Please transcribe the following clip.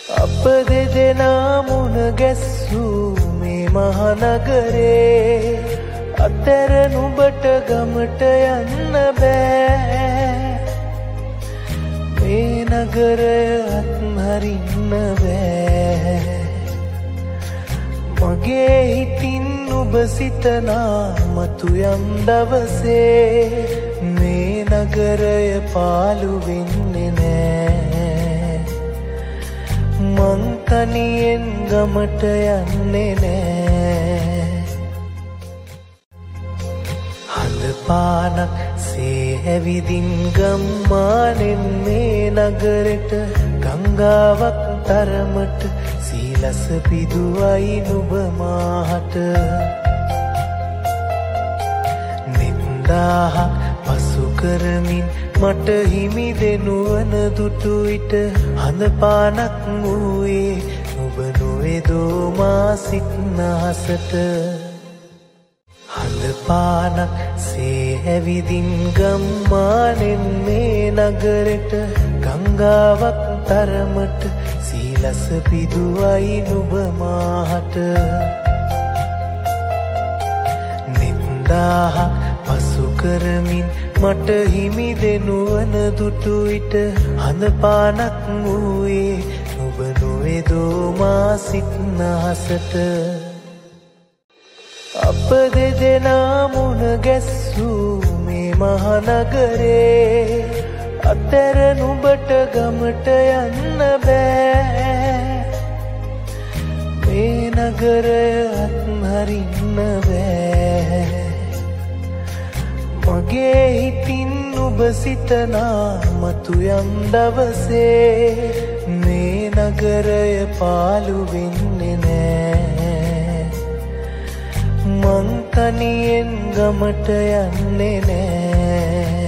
අප දෙදෙනා මුණ ගැස්සූ මේ මහනගරේ අතර නුඹට ගමට යන්න බෑ. මේ නගරය අත්හරින්න බෑ. මගේ හිතින් ඔබ සිතනා මතු යම් දවසේ මේ නගරය පාලු වෙන්නේ නෑ. මං තනියෙන් ගමට යන්නේ නෑ. හඳ පානක් සේ ඇවිදින් ගම්මානෙන් මේ නගරෙට ගංගාවක් තරමට සීලස පිදුවයි නුඹ මාහට. නින්දාහක් පසු කරමින් මට හිමි දෙනුවන දුටු විට හඳ පානක් වූයේ නුඹ නොවේදෝ මා සිටන අහසට. හඳ පානක් සේ ඇවිදින් ගම්මානෙන් මේ නගරෙට ගංගාවක් තරමට සීලස පිදුවයි නුඹ මාහට. නින්දාහක් පසු කරමින් මට හිමි දෙනුවන දුටු විට හඳ පානක් වූයේ නුඹ නොවේදෝ මා සිටන අහසට. අප දෙදෙනා මුණ ගැස්සූ මේ මහනගරේ අතර නුඹට ගමට යන්න බෑ. මේ නගරය අත්හරින්න බෑ. මගේ හිතින් ඔබ සිතනා මතු යම් දවසේ මේ නගරය පාලු වෙන්නේ නෑ. මං තනියෙන් ගමට යන්නේ නෑ.